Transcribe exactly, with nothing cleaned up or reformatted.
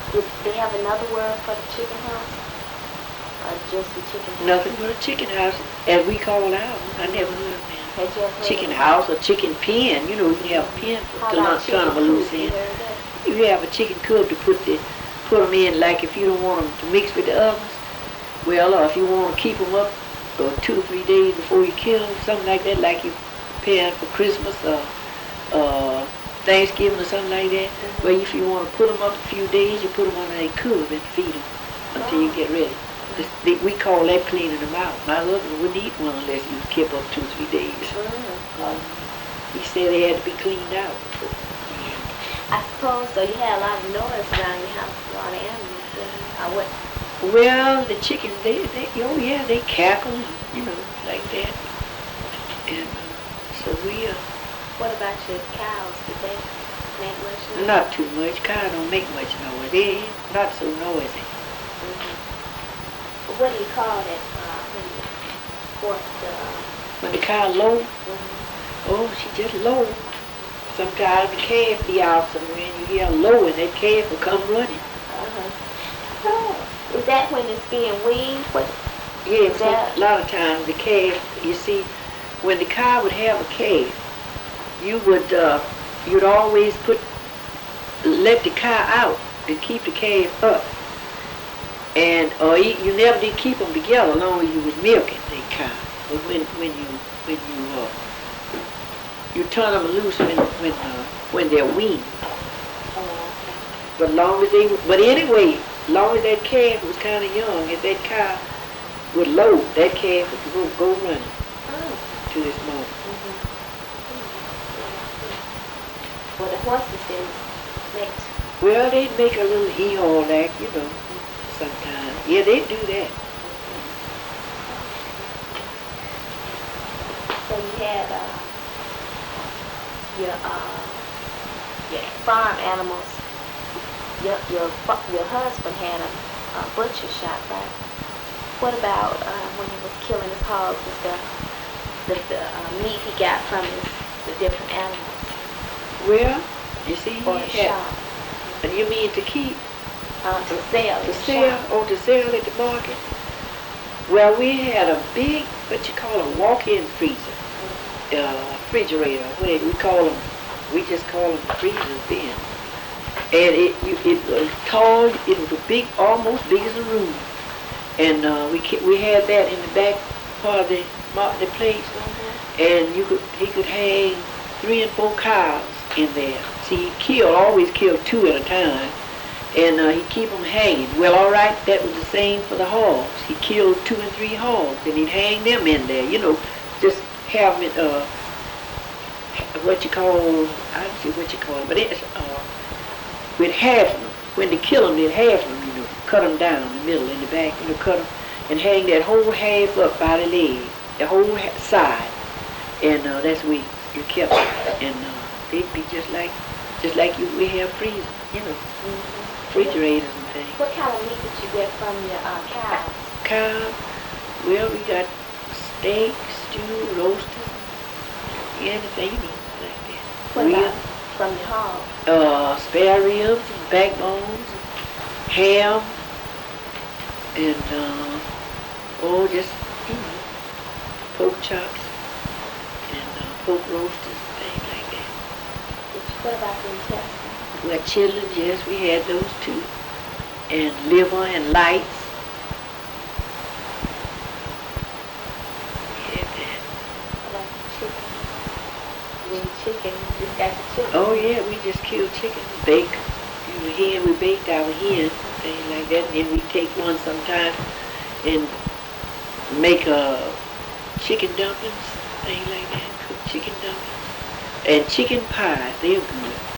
Did they have another word for the chicken house? Or just the chicken house? Nothing but a chicken house, as we call ours. I never heard of Had you ever heard chicken of house or chicken pen. You know, you can have a pen How to about lunch chicken turn them loose coop? You in. heard that? You have a chicken coop to put the put them in, like if you don't want them to mix with the others. Well, or if you want to keep them up uh, two or three days before you kill them, something like that, like you prepare for Christmas or uh, Thanksgiving or something like that. Mm-hmm. Well, if you want to put them up a few days, you put them under a coop and feed them until oh. you get ready. This, they, we call that cleaning them out. My husband wouldn't eat one unless you kept up two or three days. Mm-hmm. Um, he said they had to be cleaned out. I suppose so. You had a lot of noise around your house, a lot of animals. I went. Well, the chickens, they, they, oh yeah, they cackle, you know, like that. And uh, so we, uh, What about your cows? Did they make much noise? not too much. Cows don't make much noise. They not so noisy. Mm-hmm. What do you call that uh, when you force the... When the cow low, Mm-hmm. oh, she just low. Sometimes the calf be out somewhere and you hear low and that calf will come running. Uh-huh. Oh. Is that when it's being weaned? What? Yeah, Is so that... a lot of times the calf, you see, when the cow would have a calf, you would, uh, you'd always put, let the cow out and keep the calf up. And, or you, you never did keep them together as long as you was milking the cow. But when, when you, when you, uh, you turn them loose when, when, uh, when they're weaned. Oh, okay. But long as they, but anyway, long as that calf was kind of young, if that cow would load, that calf would go, go running Oh. to this moment. Mm-hmm. Well, the horses didn't make... Well, they make a little hee-haw like, you know, sometimes. Yeah, they do that. So you had uh, your uh, your farm animals. Your your your husband had a, a butcher shop, right? What about uh, when he was killing his hogs and stuff? The, the uh, meat he got from his, the different animals. Well, you see, Or the he had, shop. and you mean to keep, Uh, to sell. to the sell, shop. or to sell at the market? Well, we had a big, what you call a walk-in freezer, uh, refrigerator. What we call them, we just call them freezers then. And it, you, it was tall. It was a big, almost big as a room. And uh, we we had that in the back part of the the place. Mm-hmm. And you could he could hang three and four cows in there. See, he killed, always killed two at a time. And uh, he'd keep them hanging. Well, all right, that was the same for the hogs. He killed two and three hogs, and he'd hang them in there, you know, just have it, uh, what you call, I don't see what you call it, but it's, uh, with half of them. When they kill them, they'd half of them, you know, cut them down in the middle, in the back, you know, cut them, and hang that whole half up by the leg, the whole ha side. And uh, that's where you kept them. And uh, they'd be just like, just like you, we have freezers, you know. Mm-hmm. Refrigerators and things. What kind of meat did you get from your uh, cows? Cow, well, we got steak, stew, roasted, anything you need like that. What We, about from your hog? uh, spare ribs, and backbones, ham, and, uh, oh, just, you know, pork chops, and uh, pork roasters, things like that. What about the intestines? Well, chitlins, yes, we had those too. And liver and lights. We had that. What about the chicken? When chicken, you just got the chicken. Oh yeah, we just killed chicken, bake. You know, hen, we baked our hen, things like that. And then we take one sometime and make uh, chicken dumplings, things like that. Cook chicken dumplings. And chicken pies, they're good.